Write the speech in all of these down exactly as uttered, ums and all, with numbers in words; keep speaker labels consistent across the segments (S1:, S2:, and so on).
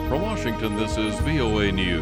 S1: From Washington, this is V O A News.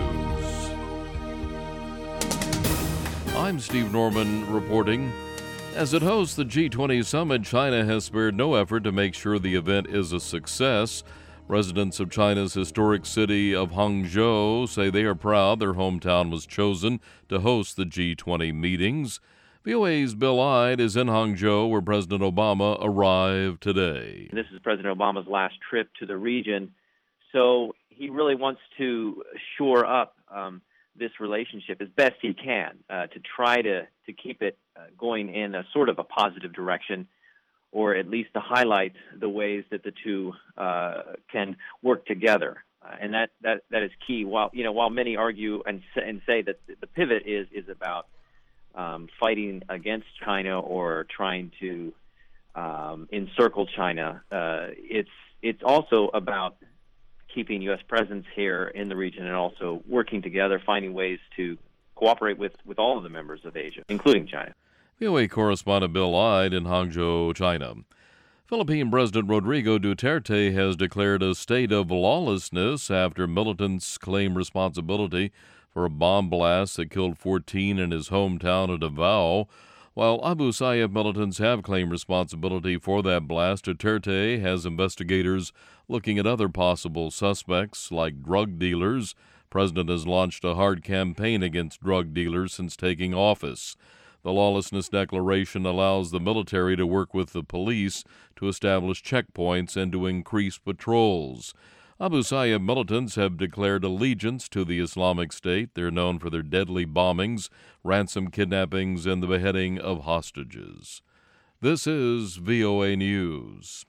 S1: I'm Steve Norman reporting. As it hosts the G twenty summit, China has spared no effort to make sure the event is a success. Residents of China's historic city of Hangzhou say they are proud their hometown was chosen to host the G twenty meetings. V O A's Bill Ide is in Hangzhou, where President Obama arrived today.
S2: This is President Obama's last trip to the region, so he really wants to shore up um, this relationship as best he can uh, to try to, to keep it uh, going in a sort of a positive direction, or at least to highlight the ways that the two uh, can work together. Uh, and that, that, that is key. While, you know, while many argue and, and say that the pivot is, is about Um, fighting against China or trying to um, encircle China, uh, it's it's also about keeping U S presence here in the region and also working together, finding ways to cooperate with, with all of the members of Asia, including China.
S1: V O A correspondent Bill Ide in Hangzhou, China. Philippine President Rodrigo Duterte has declared a state of lawlessness after militants claim responsibility for a bomb blast that killed fourteen in his hometown of Davao. While Abu Sayyaf militants have claimed responsibility for that blast, Duterte has investigators looking at other possible suspects like drug dealers. The president has launched a hard campaign against drug dealers since taking office. The lawlessness declaration allows the military to work with the police to establish checkpoints and to increase patrols. Abu Sayyaf militants have declared allegiance to the Islamic State. They're known for their deadly bombings, ransom kidnappings, and the beheading of hostages. This is V O A News.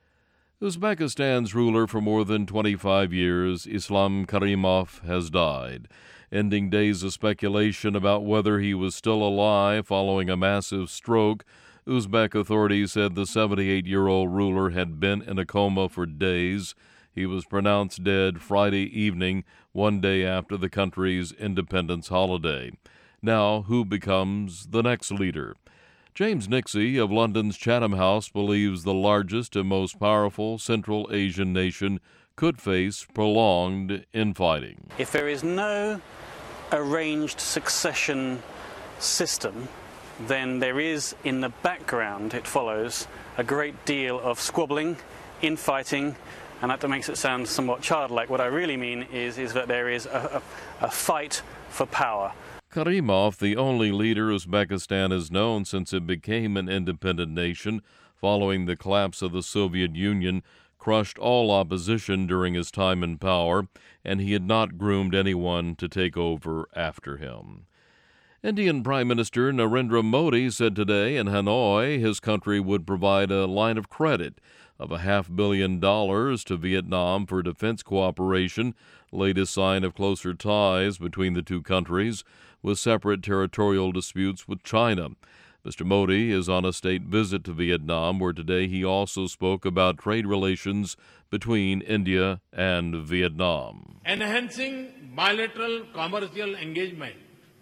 S1: Uzbekistan's ruler for more than twenty-five years, Islam Karimov, has died, ending days of speculation about whether he was still alive following a massive stroke. Uzbek authorities said the seventy-eight-year-old ruler had been in a coma for days. He was pronounced dead Friday evening, one day after the country's independence holiday. Now, who becomes the next leader? James Nixie of London's Chatham House believes the largest and most powerful Central Asian nation could face prolonged infighting.
S3: If there is no arranged succession system, then there is in the background, it follows, a great deal of squabbling, infighting, and that makes it sound somewhat childlike. What I really mean is, is that there is a, a, a fight for power.
S1: Karimov, the only leader Uzbekistan has known since it became an independent nation following the collapse of the Soviet Union, crushed all opposition during his time in power, and he had not groomed anyone to take over after him. Indian Prime Minister Narendra Modi said today in Hanoi his country would provide a line of credit of a half billion dollars to Vietnam for defense cooperation, latest sign of closer ties between the two countries with separate territorial disputes with China. Mister Modi is on a state visit to Vietnam, where today he also spoke about trade relations between India and Vietnam.
S4: Enhancing bilateral commercial engagement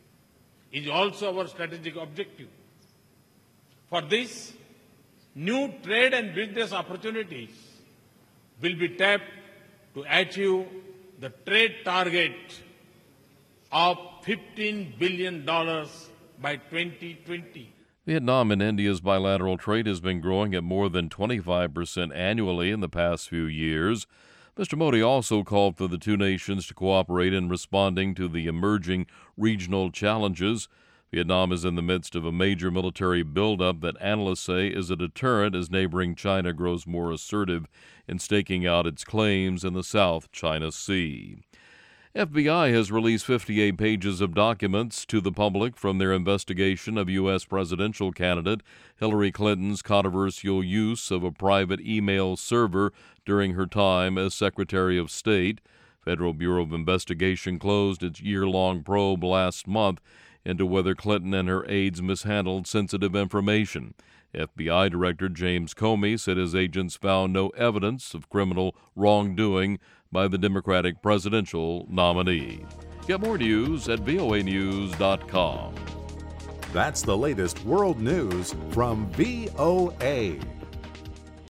S4: is also our strategic objective. For this, new trade and business opportunities will be tapped to achieve the trade target of fifteen billion dollars by twenty twenty.
S1: Vietnam and India's bilateral trade has been growing at more than twenty-five percent annually in the past few years. Mister Modi also called for the two nations to cooperate in responding to the emerging regional challenges. Vietnam is in the midst of a major military buildup that analysts say is a deterrent as neighboring China grows more assertive in staking out its claims in the South China Sea. F B I has released fifty-eight pages of documents to the public from their investigation of U S presidential candidate Hillary Clinton's controversial use of a private email server during her time as Secretary of State. Federal Bureau of Investigation closed its year-long probe last month into whether Clinton and her aides mishandled sensitive information. F B I Director James Comey said his agents found no evidence of criminal wrongdoing by the Democratic presidential nominee. Get more news at V O A news dot com.
S5: That's the latest world news from V O A.